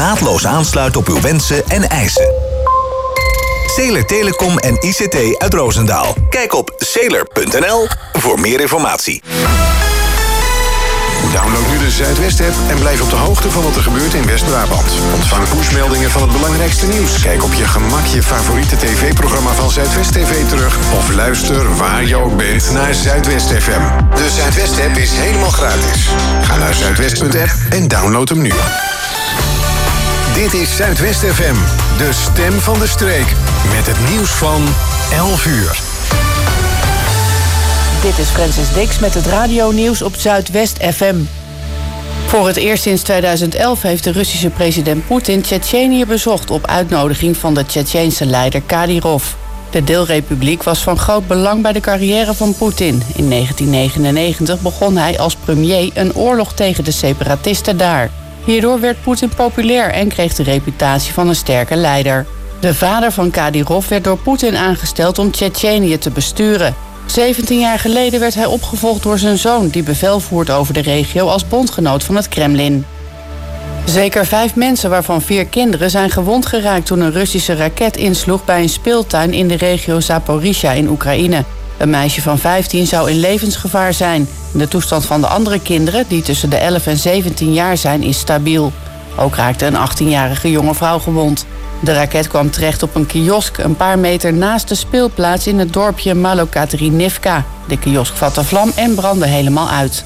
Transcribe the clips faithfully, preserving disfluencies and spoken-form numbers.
naadloos aansluit op uw wensen en eisen. Sailor Telecom en I C T uit Roosendaal. Kijk op sailor punt n l voor meer informatie. Download nu de Zuidwest-app en blijf op de hoogte van wat er gebeurt in West-Brabant. Ontvang pushmeldingen van het belangrijkste nieuws. Kijk op je gemak je favoriete tv-programma van Zuidwest T V terug. Of luister waar je ook bent naar Zuidwest F M. De Zuidwest-app is helemaal gratis. Ga naar zuidwest punt app en download hem nu. Dit is Zuidwest F M, de stem van de streek. Met het nieuws van elf uur. Dit is Francis Dix met het radionieuws op Zuidwest F M. Voor het eerst sinds tweeduizend elf heeft de Russische president Poetin Tsjetsjenië bezocht op uitnodiging van de Tsjetsjeense leider Kadyrov. De deelrepubliek was van groot belang bij de carrière van Poetin. In negentien negenennegentig begon hij als premier een oorlog tegen de separatisten daar. Hierdoor werd Poetin populair en kreeg de reputatie van een sterke leider. De vader van Kadyrov werd door Poetin aangesteld om Tsjetsjenië te besturen. zeventien jaar geleden werd hij opgevolgd door zijn zoon, die bevel voert over de regio als bondgenoot van het Kremlin. Zeker vijf mensen, waarvan vier kinderen, zijn gewond geraakt toen een Russische raket insloeg bij een speeltuin in de regio Zaporizhia in Oekraïne. Een meisje van vijftien zou in levensgevaar zijn. De toestand van de andere kinderen, die tussen de elf en zeventien jaar zijn, is stabiel. Ook raakte een achttienjarige jonge vrouw gewond. De raket kwam terecht op een kiosk een paar meter naast de speelplaats in het dorpje Malokaterinivka. De kiosk vatte vlam en brandde helemaal uit.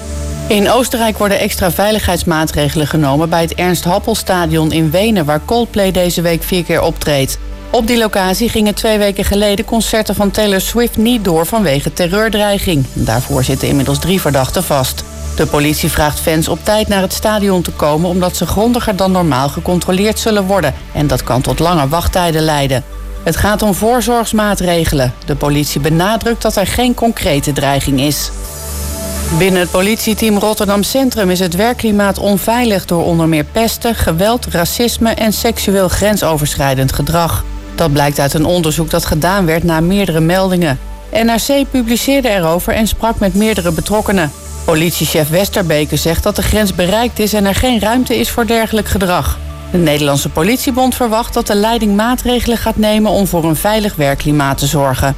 In Oostenrijk worden extra veiligheidsmaatregelen genomen bij het Ernst Happel-stadion in Wenen, waar Coldplay deze week vier keer optreedt. Op die locatie gingen twee weken geleden concerten van Taylor Swift niet door vanwege terreurdreiging. Daarvoor zitten inmiddels drie verdachten vast. De politie vraagt fans op tijd naar het stadion te komen omdat ze grondiger dan normaal gecontroleerd zullen worden. En dat kan tot lange wachttijden leiden. Het gaat om voorzorgsmaatregelen. De politie benadrukt dat er geen concrete dreiging is. Binnen het politieteam Rotterdam Centrum is het werkklimaat onveilig door onder meer pesten, geweld, racisme en seksueel grensoverschrijdend gedrag. Dat blijkt uit een onderzoek dat gedaan werd na meerdere meldingen. N R C publiceerde erover en sprak met meerdere betrokkenen. Politiechef Westerbeke zegt dat de grens bereikt is en er geen ruimte is voor dergelijk gedrag. De Nederlandse Politiebond verwacht dat de leiding maatregelen gaat nemen om voor een veilig werkklimaat te zorgen.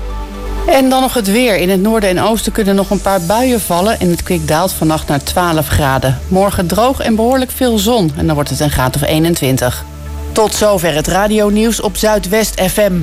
En dan nog het weer. In het noorden en oosten kunnen nog een paar buien vallen en het kwik daalt vannacht naar twaalf graden. Morgen droog en behoorlijk veel zon en dan wordt het een graad of eenentwintig. Tot zover het radionieuws op Zuidwest F M.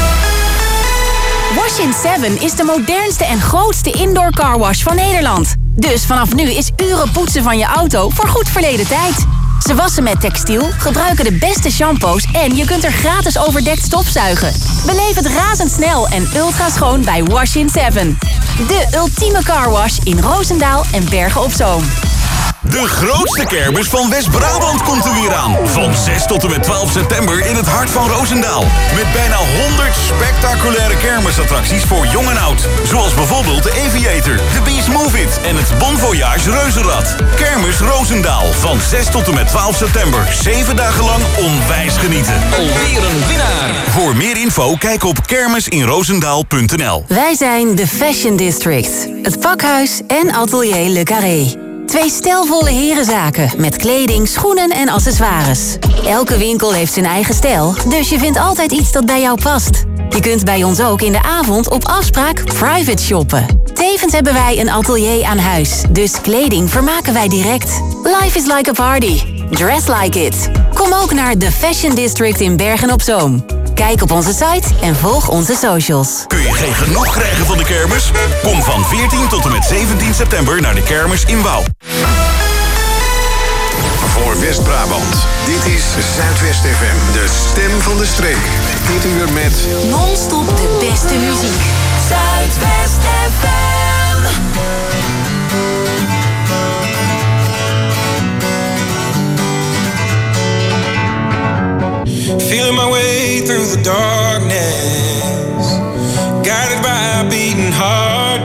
Wash in seven is de modernste en grootste indoor carwash van Nederland. Dus vanaf nu is uren poetsen van je auto voor goed verleden tijd. Ze wassen met textiel, gebruiken de beste shampoos en je kunt er gratis overdekt stofzuigen. Beleef het razendsnel en ultra schoon bij Wash in seven. De ultieme carwash in Roosendaal en Bergen op Zoom. De grootste kermis van West-Brabant komt er weer aan. Van zes tot en met twaalf september in het hart van Roosendaal. Met bijna honderd spectaculaire kermisattracties voor jong en oud. Zoals bijvoorbeeld de Aviator, de Beast Move It en het Bon Voyage Reuzenrad. Kermis Roosendaal van zes tot en met twaalf september. Zeven dagen lang onwijs genieten. Alweer een winnaar. Voor meer info kijk op kermisinroosendaal punt n l. Wij zijn de Fashion District. Het pakhuis en atelier Le Carré. Twee stijlvolle herenzaken met kleding, schoenen en accessoires. Elke winkel heeft zijn eigen stijl, dus je vindt altijd iets dat bij jou past. Je kunt bij ons ook in de avond op afspraak private shoppen. Tevens hebben wij een atelier aan huis, dus kleding vermaken wij direct. Life is like a party. Dress like it. Kom ook naar The Fashion District in Bergen op Zoom. Kijk op onze site en volg onze socials. Kun je geen genoeg krijgen van de kermis? Kom van veertien tot en met zeventien september naar de kermis in Wouw. Voor West-Brabant, dit is Zuidwest F M, de stem van de streek. Dit uur met non-stop de beste muziek. Zuidwest F M. Feeling my way through the darkness, guided by a beating heart.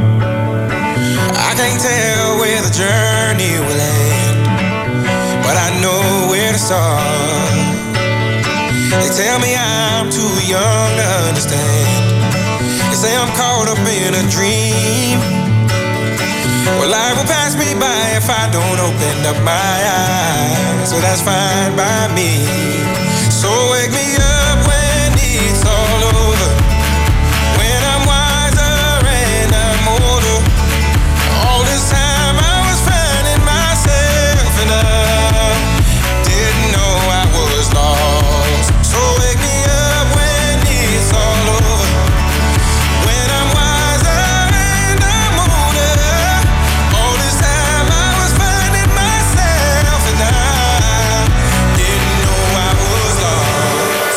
I can't tell where the journey will end, but I know where to start. They tell me I'm too young to understand. They say I'm caught up in a dream, Well, life will pass me by if I don't open up my eyes. So that's fine by me. So wake me up when it's all over, when I'm wiser and I'm older. All this time I was finding myself and I didn't know I was lost. So wake me up when it's all over, when I'm wiser and I'm older. All this time I was finding myself and I didn't know I was lost.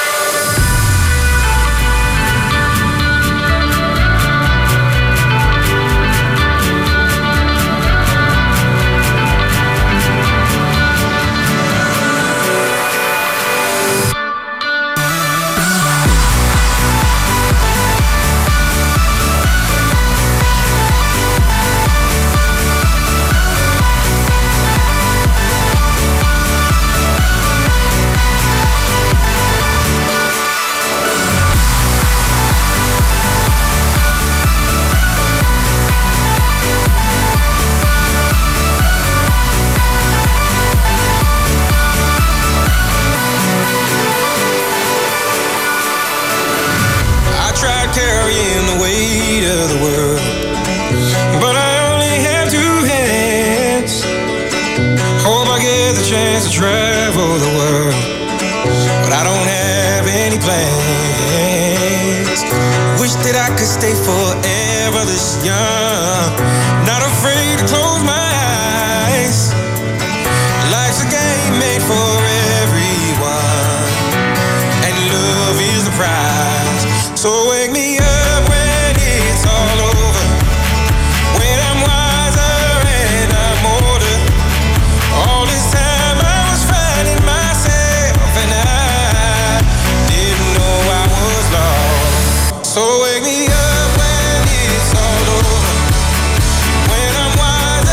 I tried carrying the weight of the world, but I only have two hands. Hope I get the chance to travel the world, but I don't have any plans. Wish that I could stay forever this young, not afraid to close my eyes. Life's a game made for everyone, and love is the prize. So wake me up when it's all over, when I'm wiser and I'm older. All this time I was finding myself and I didn't know I was lost. So wake me up when it's all over, when I'm wiser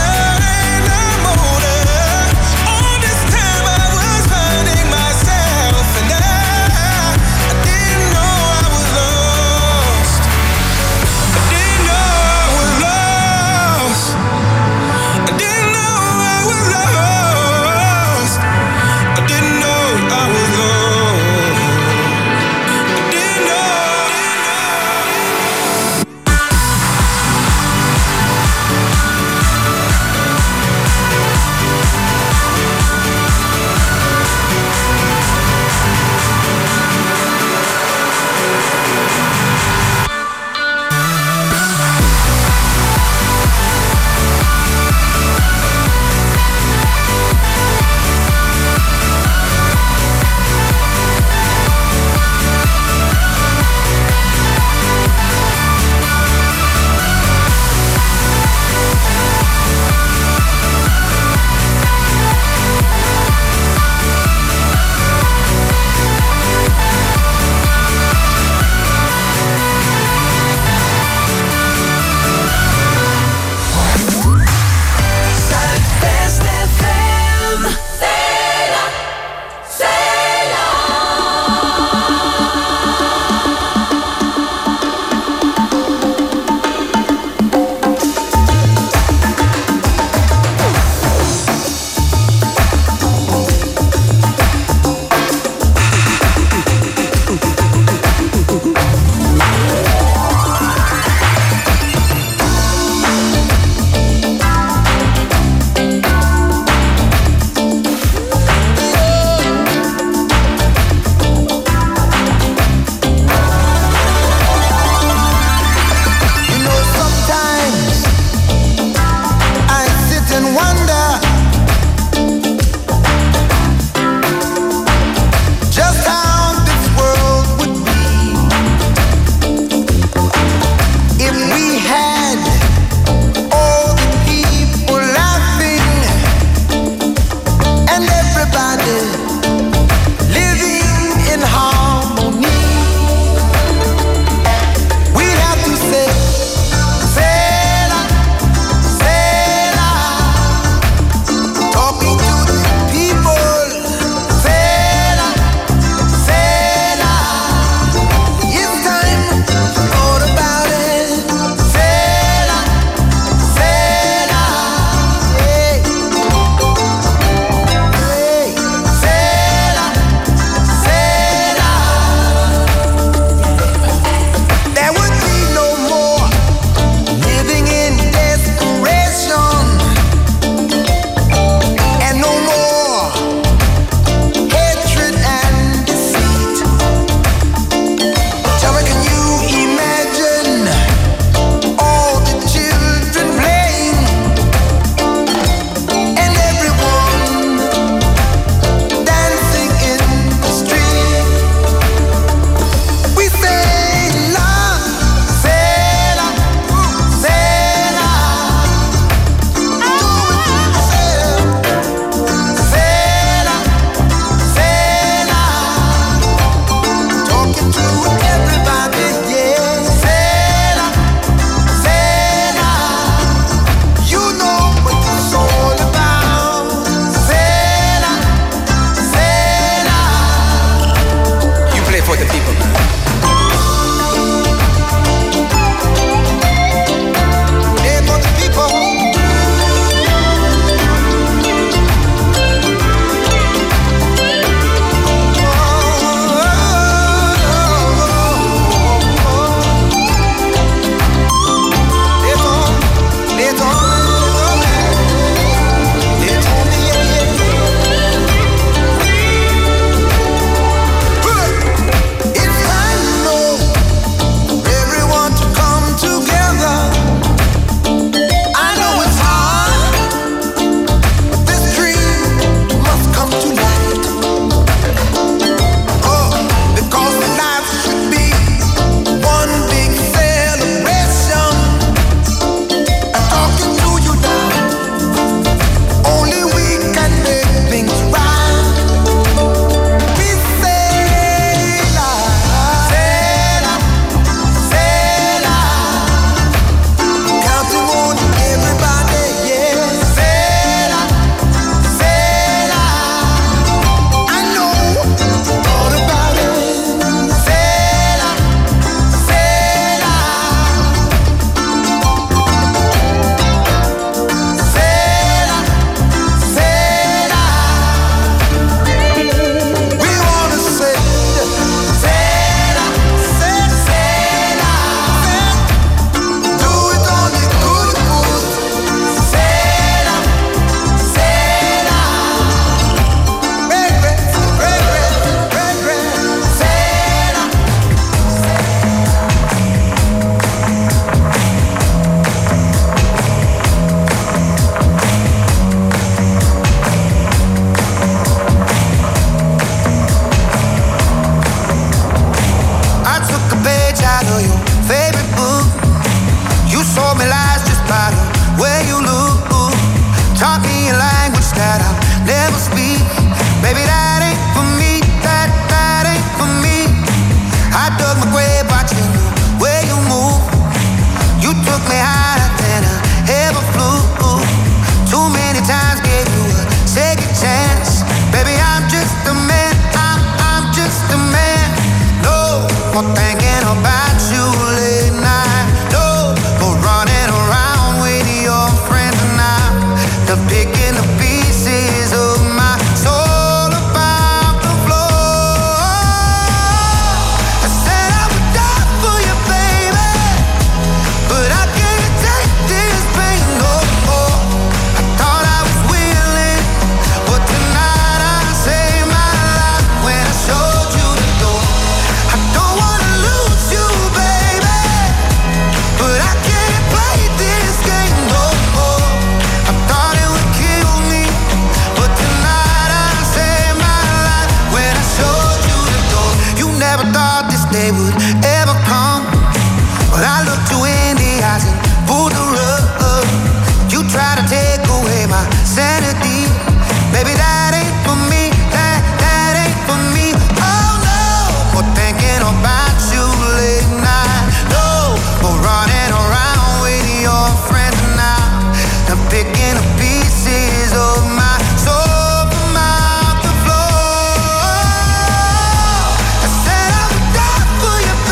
it would ever come. But I looked you in the eyes and pulled the rug. You try to take away my sanity. Baby, that ain't for me, that, that ain't for me. Oh no, for thinking about you late night. No, for running around with your friends now. I'm picking up pieces of my soul from out the floor. I said I would die for you,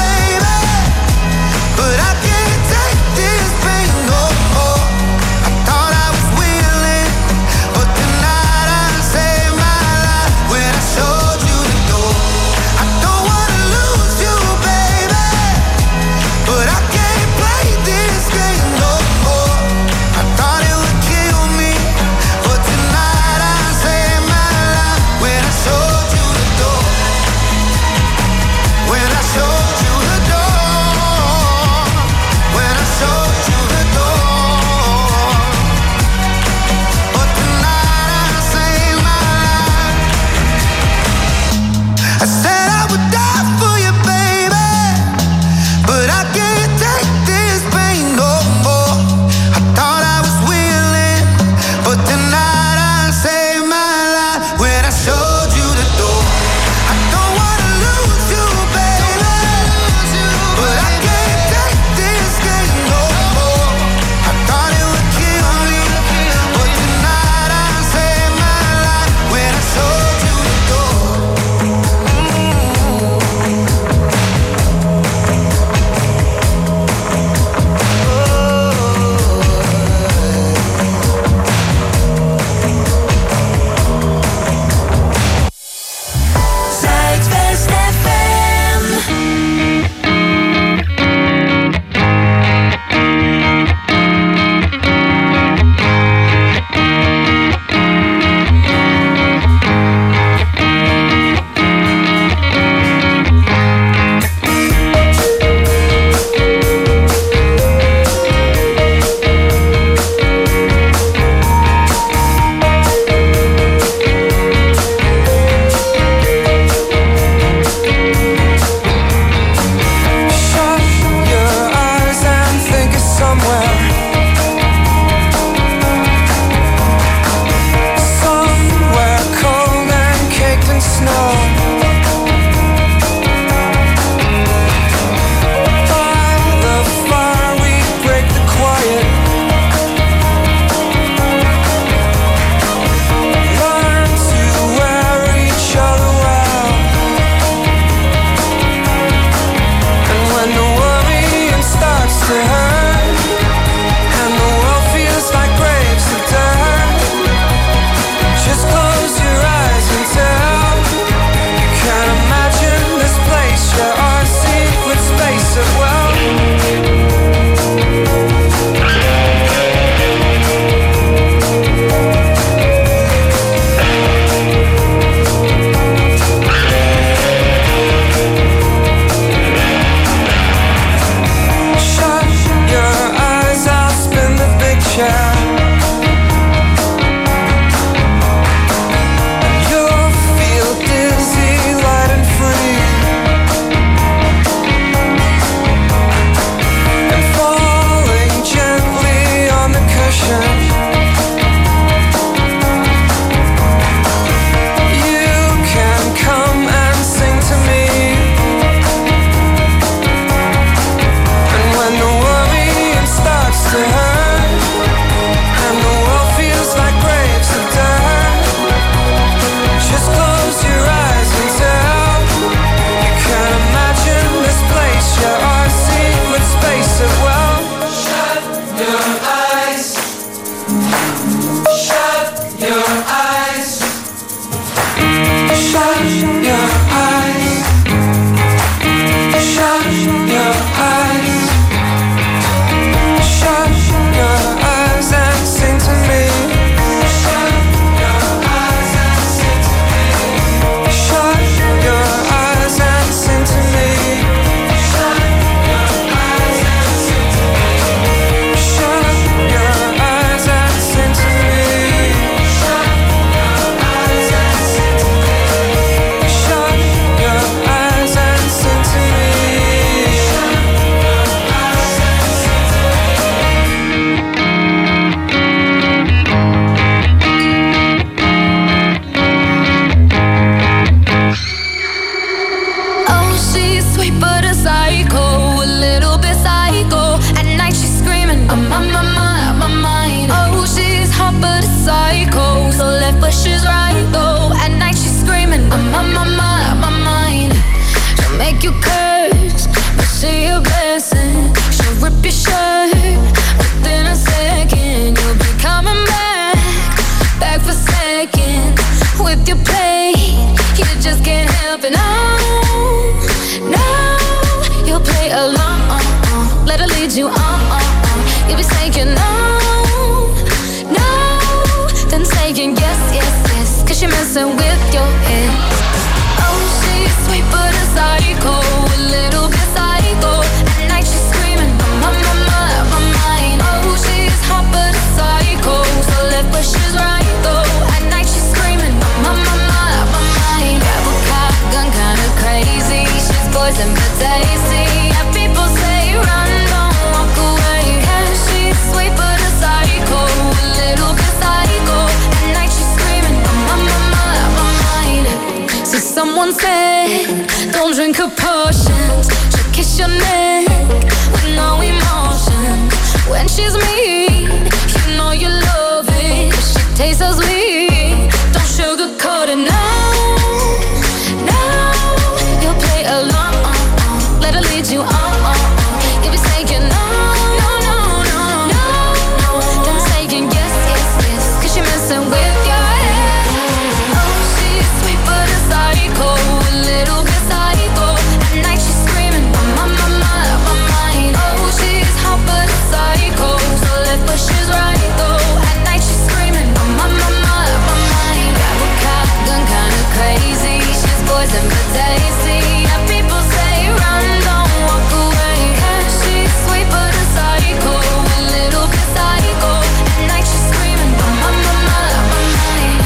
messing with your head. Oh, she's sweet but a psycho, a little bit psycho. At night she's screaming, my, my, my, my mind. Oh, she's hot but a psycho, so left but she's right though. At night she's screaming, my, my, my, my mind. Grab a cop gun, kinda crazy. She's poison but tasty. Yeah, people say run, don't walk away. Yeah, she's sweet but a psycho, a little bit psycho. At night she's screaming, my, my, my, my mind. So someone said, don't drink her potions. She'll kiss your neck with no emotion. When she's mean, you know you love it. She tastes so sweet, don't sugarcoat it now. Now, you'll play along, let her lead you on. You'll be saying no, no, no, no, no, no. Then saying yes, yes, yes, cause you're messing with your head. Oh, she's sweet but a psycho, a little bit psycho. At night she's screaming, my, my, my, my, my mind. Oh, she's hot but a psycho, so left but she's right though. At night she's screaming, my, my, my, my, my mind. Grab a cop gun, kinda crazy. She's poison but tasty. Yeah, people say run, don't walk away. Yeah, she's sweet but a psycho, a little bit psycho. At night she's screaming, my, my, my, my, my mind.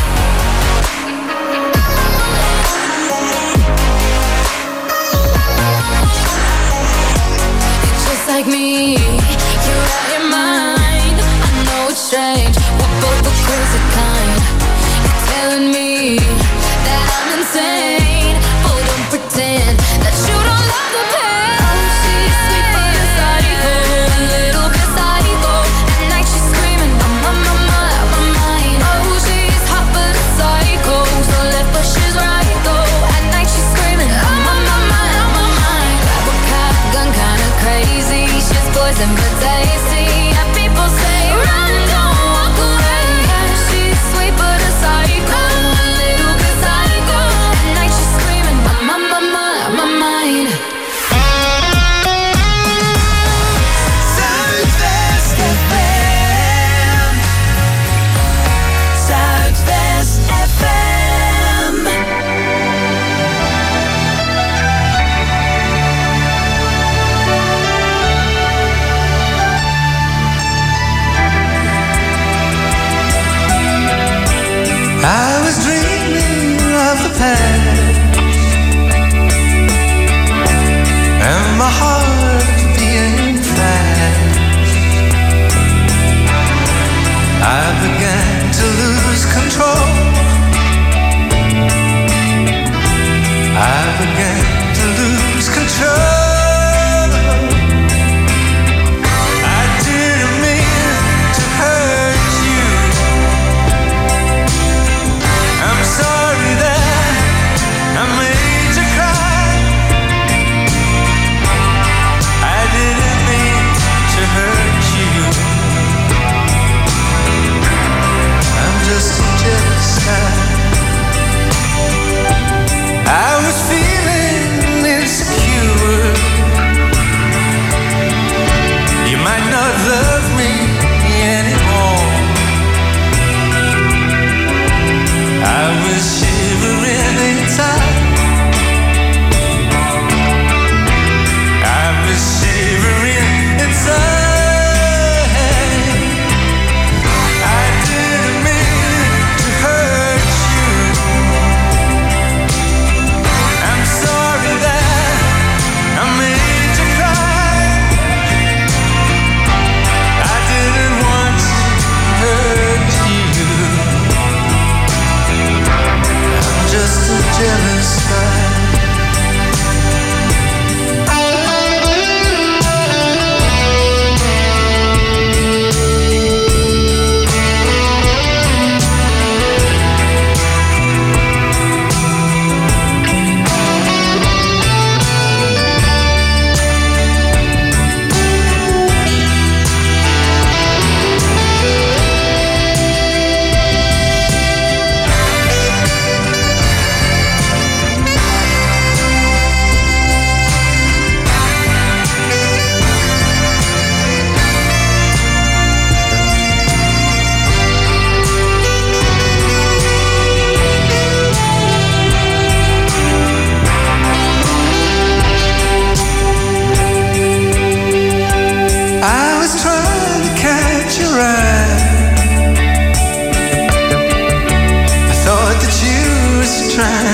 You're just like me, you're out your mind. I know it's strange, we're both the crazy kind. You're telling me that I'm insane, but don't pretend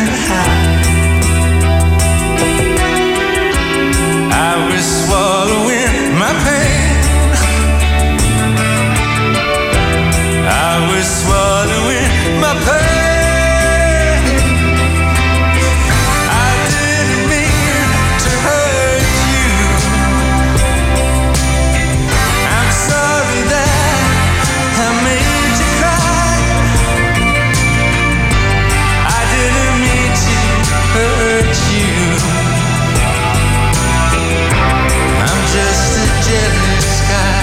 to hide. I was swallowing my pain. I was swallowing my pain. I didn't mean to hurt you. I'm sorry that I made you cry. I didn't mean to hurt you. I'm just a jealous guy.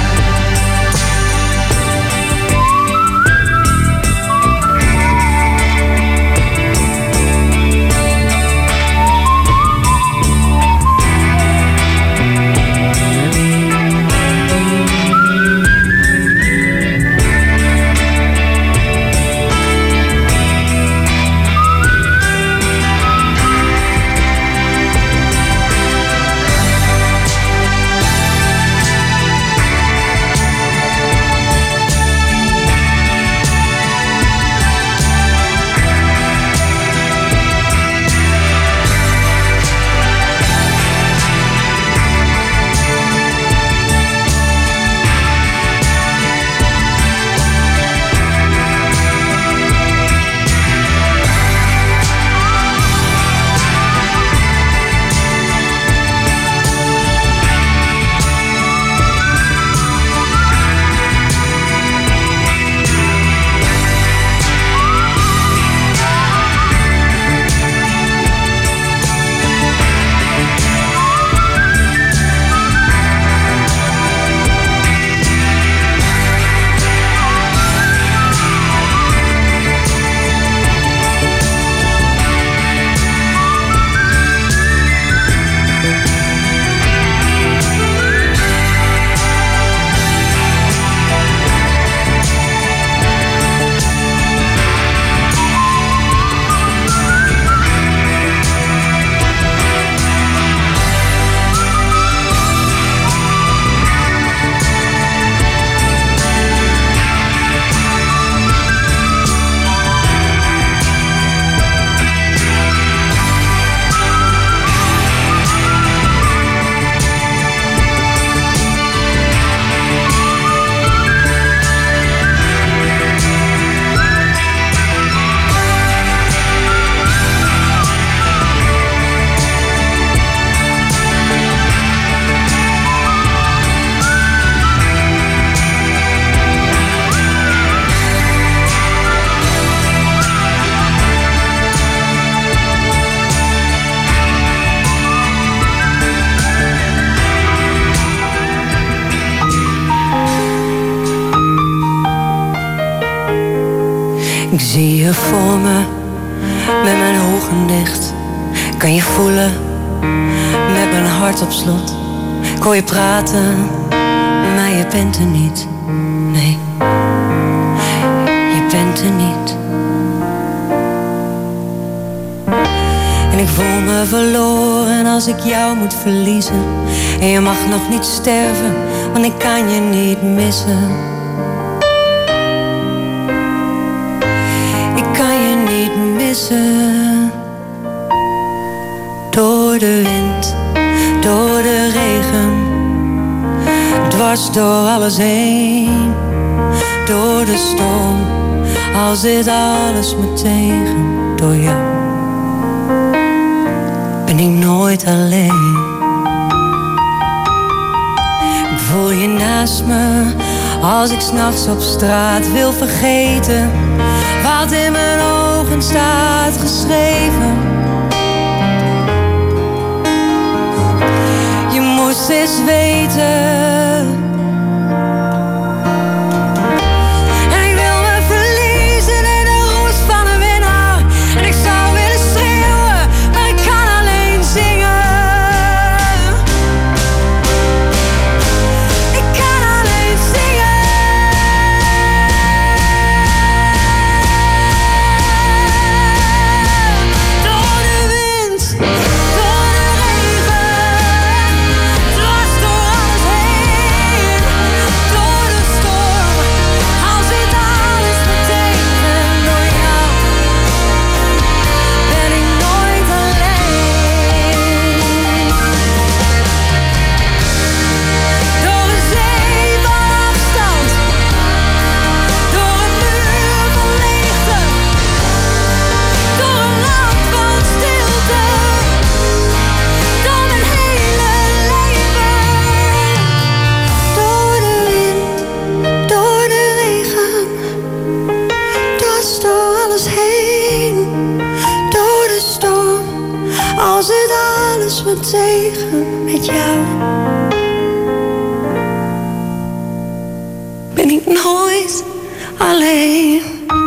Ik zie je voor me, met mijn ogen dicht. Kan je voelen, met mijn hart op slot. Ik hoor je praten, maar je bent er niet. Nee, je bent er niet. En ik voel me verloren als ik jou moet verliezen. En je mag nog niet sterven, want ik kan je niet missen. Door de wind, door de regen, dwars door alles heen. Door de storm, al zit alles me tegen. Door jou ben ik nooit alleen. Ik voel je naast me, als ik 's nachts op straat wil vergeten wat in mijn ogen staat geschreven. Je moest eens weten. En ik wil me verliezen in de roes van een winnaar. En ik zou willen schreeuwen, maar ik kan alleen zingen. Ik kan alleen zingen. Door de wind, door de regen, dwars door alles heen. het tegen met jou. Ben ik nooit alleen.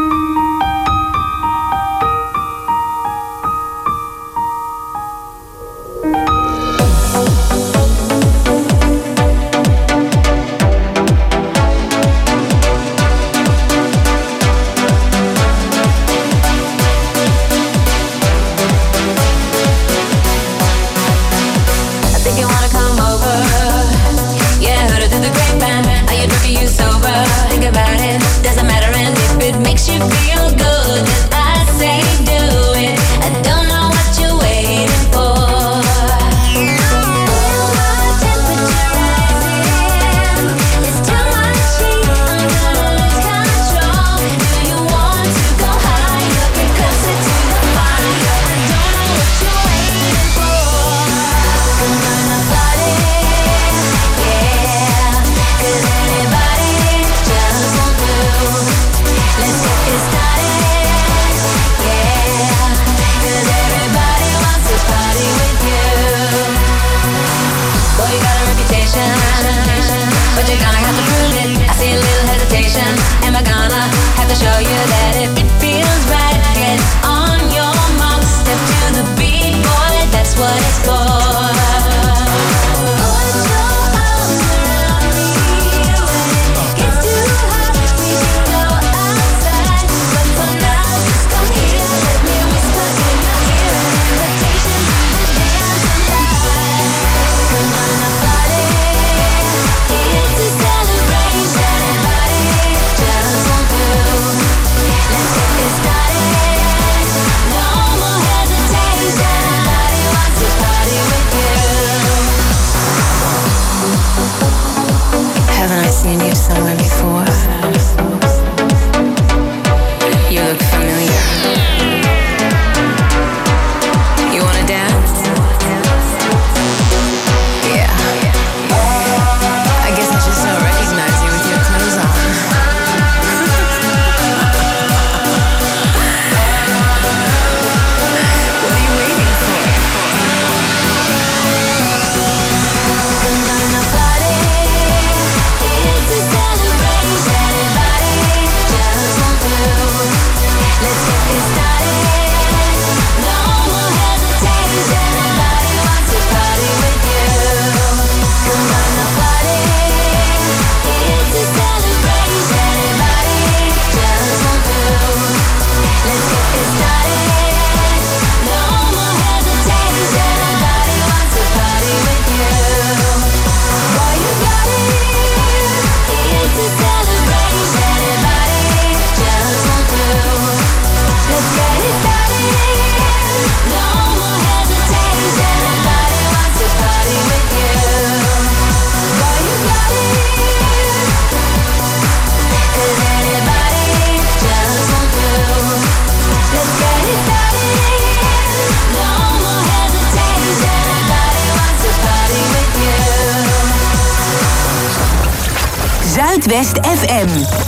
Zuidwest F M.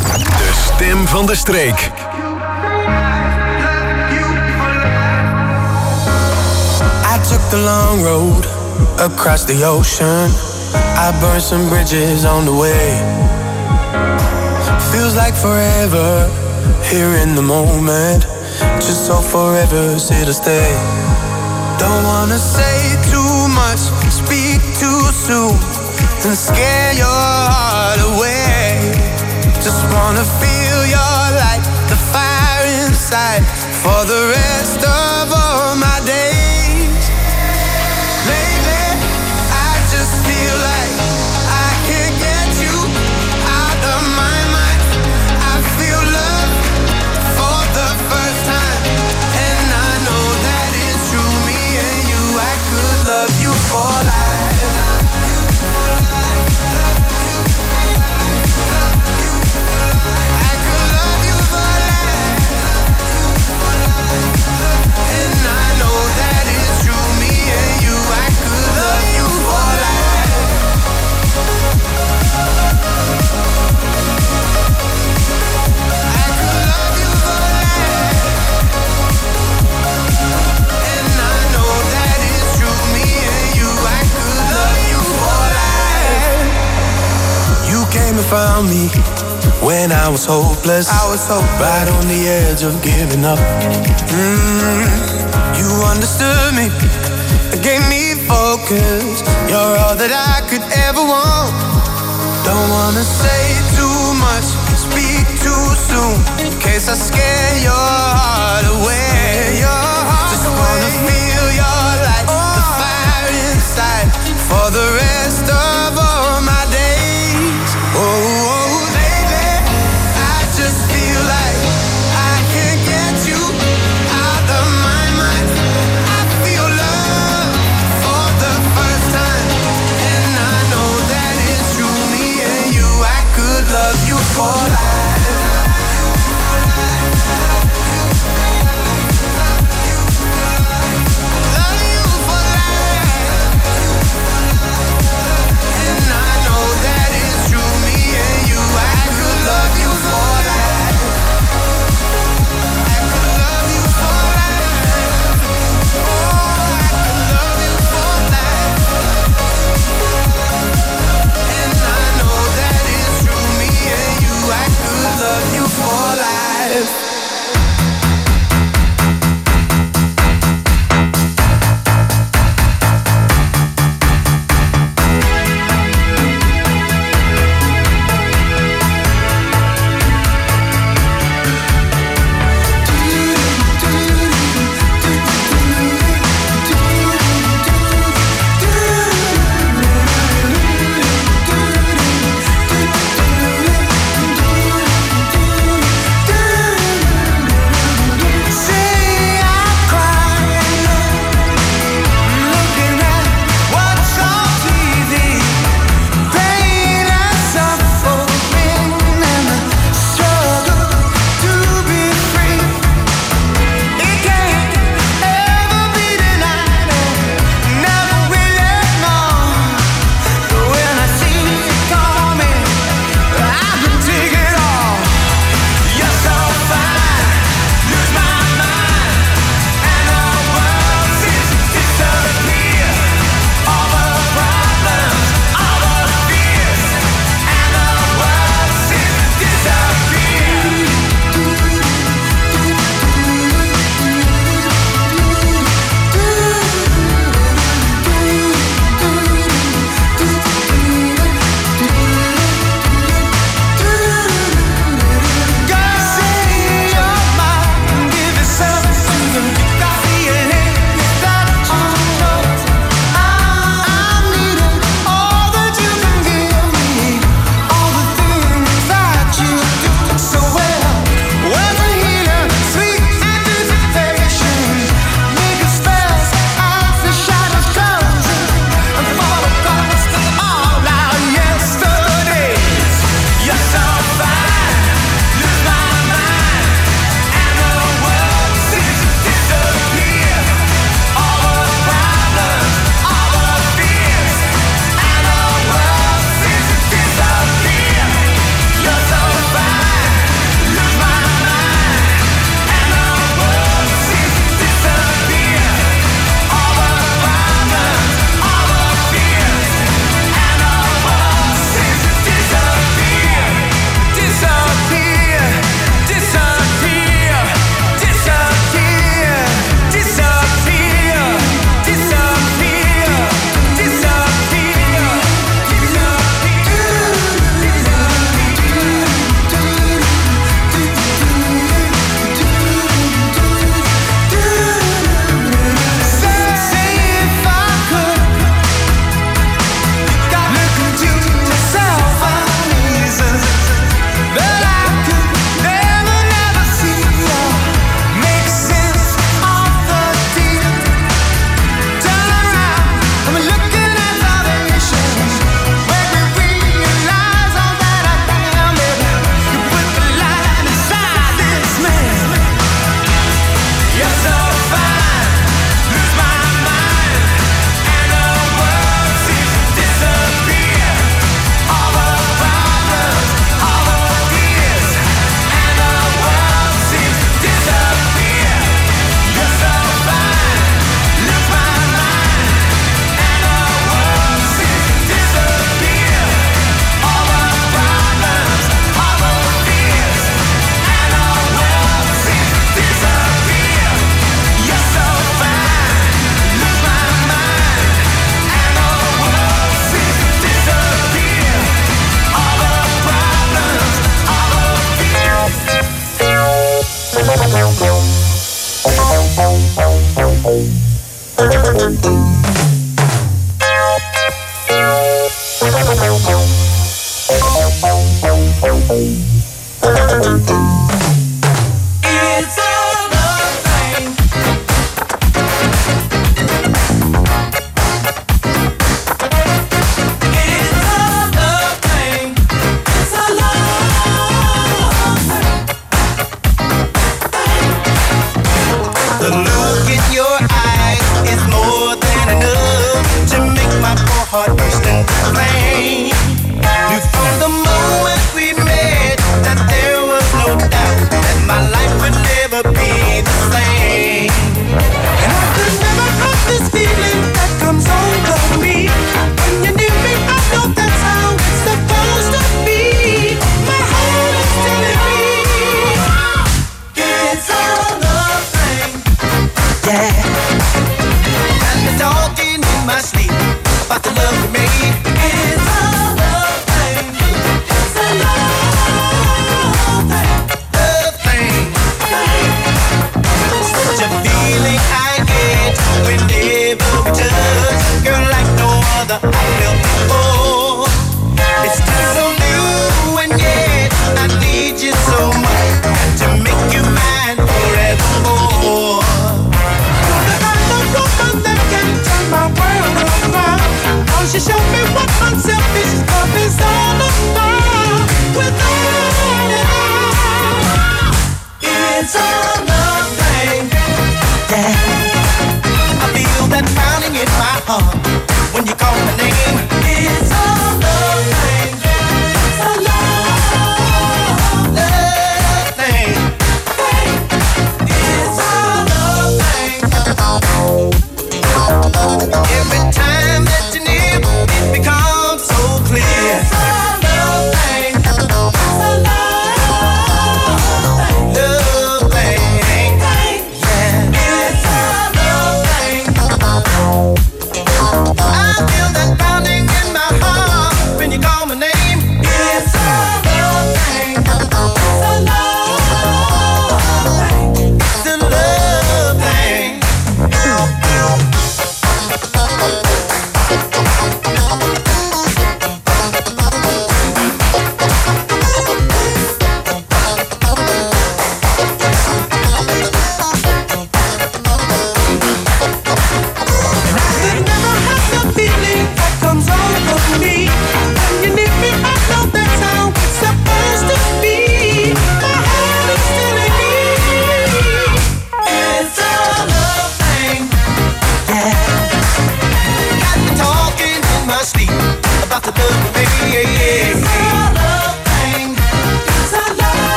De stem van de streek. I took the long road across the ocean. I burned some bridges on the way. Feels like forever here in the moment. Just so forever's here to stay. Don't wanna say too much, speak too soon, and scare your heart away. Just wanna feel your light, the fire inside, for the rest of all my days. Lately, I just feel like I can't get you out of my mind. I feel love for the first time, and I know that it's true. Me and you, I could love you for life. found me when I was hopeless. I was so right on the edge of giving up. Mm, you understood me, gave me focus. You're all that I could ever want. Don't wanna say too much, speak too soon, in case I scare your heart away. Your heart Just away. Wanna feel your light, oh. the fire inside, for the rest of all my days. Oh, oh, baby, I just feel like I can't get you out of my mind. I feel love for the first time, and I know that it's true. Me and you, I could love you for life.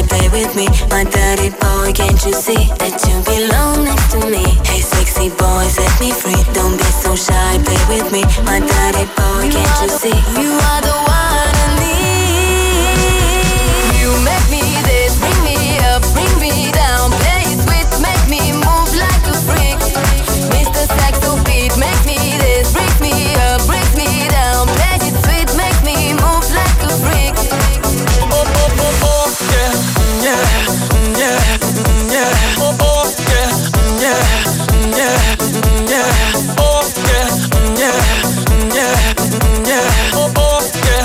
play with me, my dirty boy, can't you see that you belong next to me? Hey sexy boy, set me free, don't be so shy, play with me, my dirty boy, can't you see? You are the one I need. You make me this, bring me up, bring me down, play it sweet, make me move like a freak. Mister Saxo beat, make me this, bring me up, bring me down, play it sweet, make me move like a freak. Oh, oh, oh, oh, yeah, yeah, yeah, yeah. Oh, oh, yeah, yeah, yeah, yeah. Oh, yeah, yeah, yeah, yeah. Oh, oh, yeah.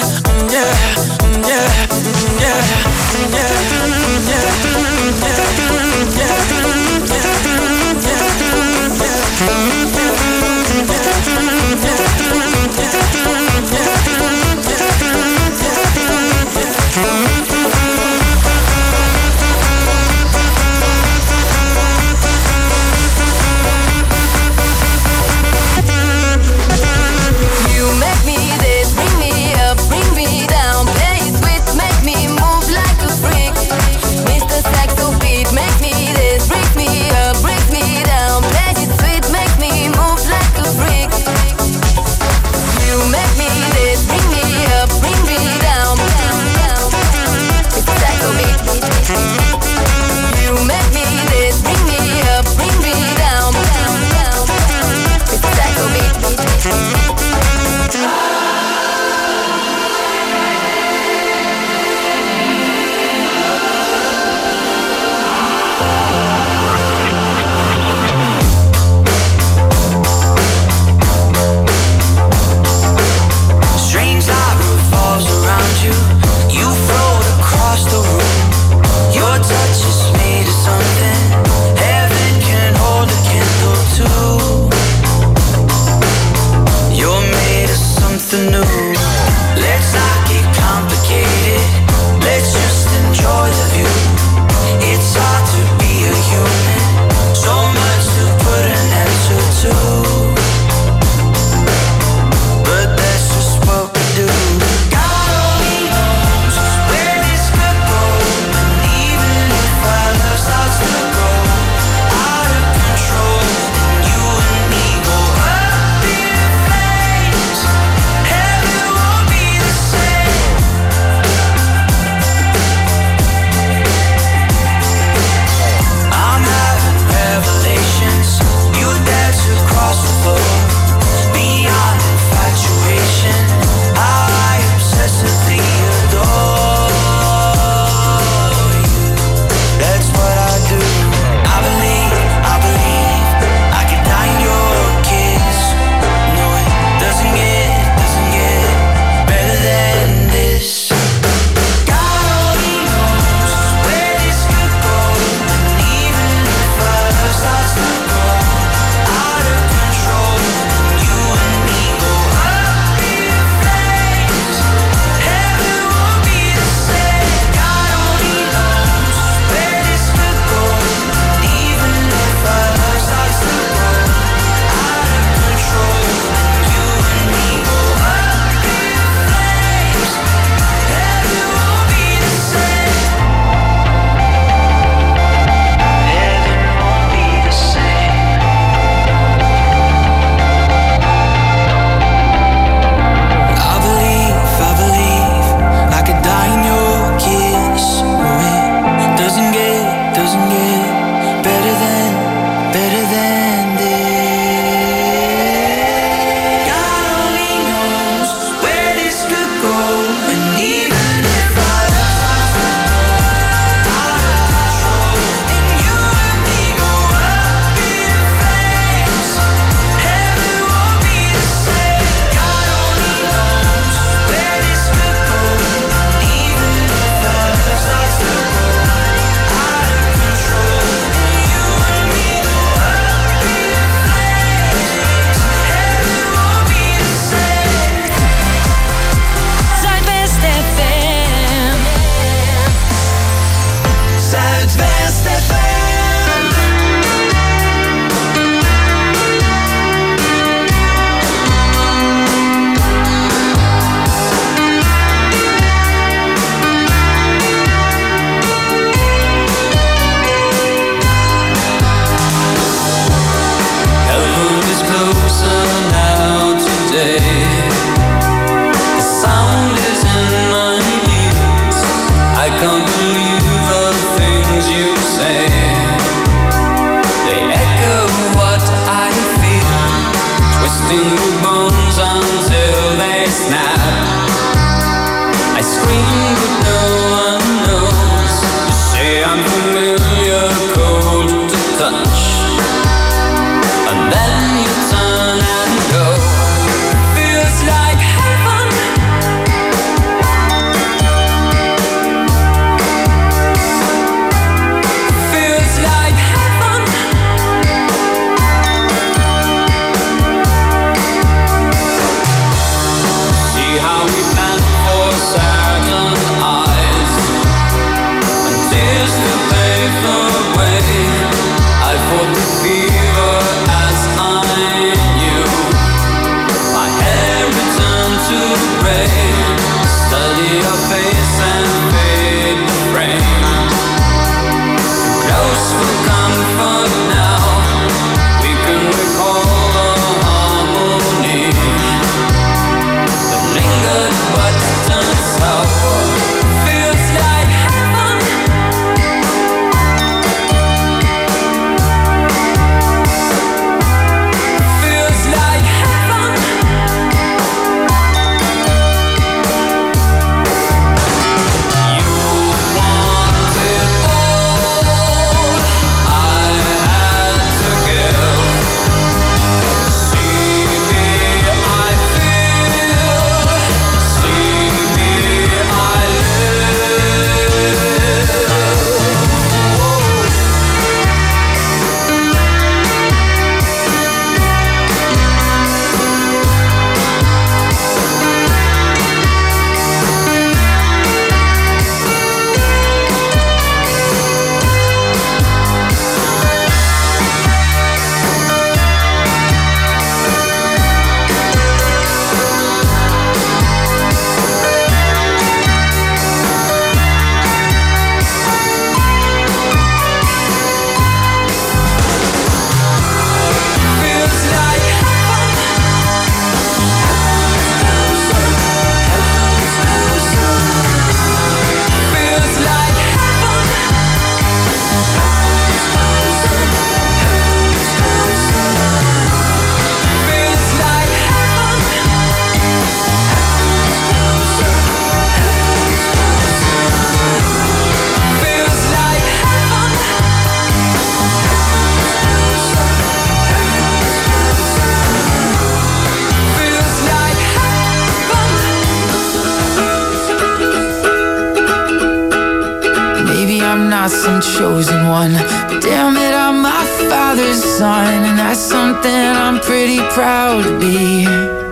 not some chosen one, but damn it, I'm my father's son, and that's something I'm pretty proud to be.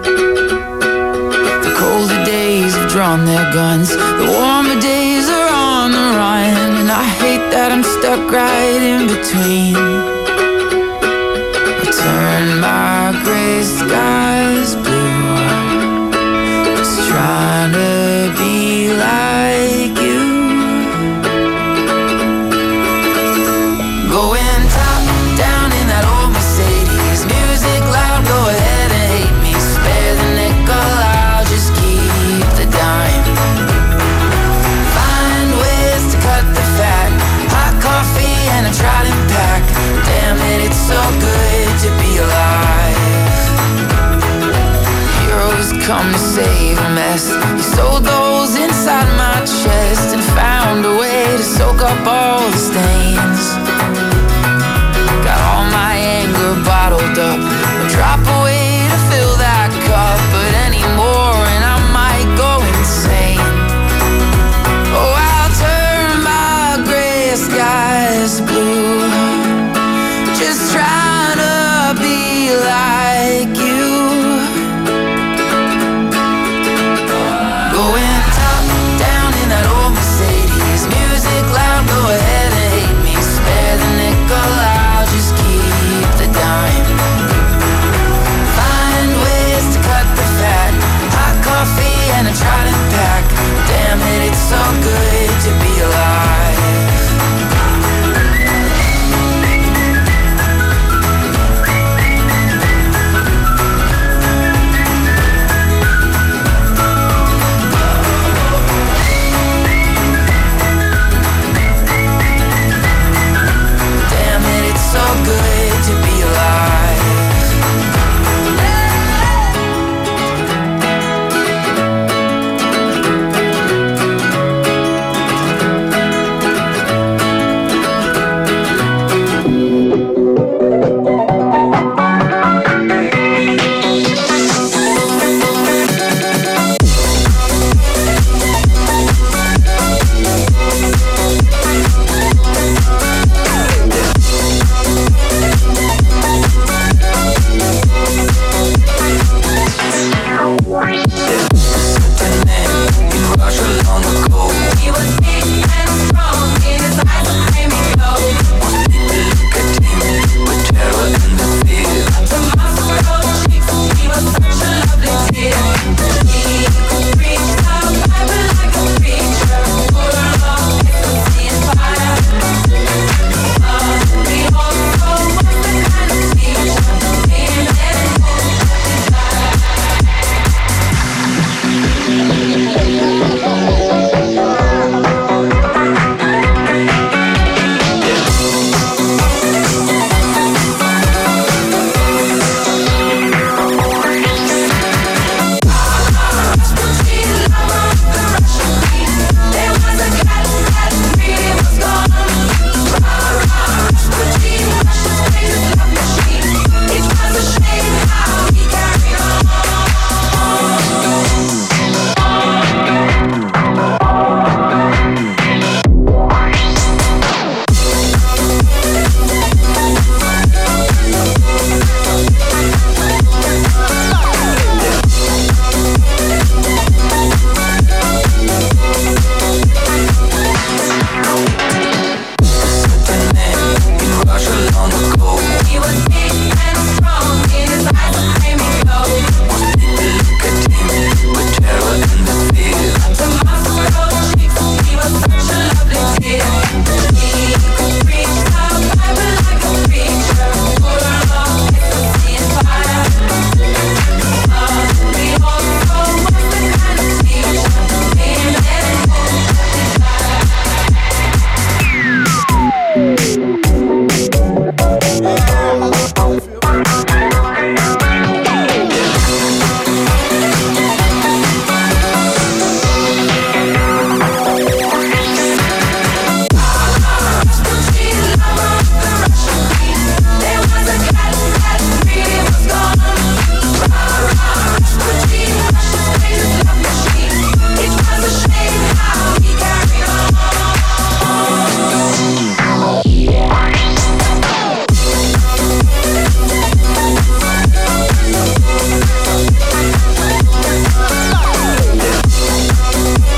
The colder days have drawn their guns, the warmer days are on the run, and I hate that I'm stuck right in between. I turn my gray skies blue, just trying to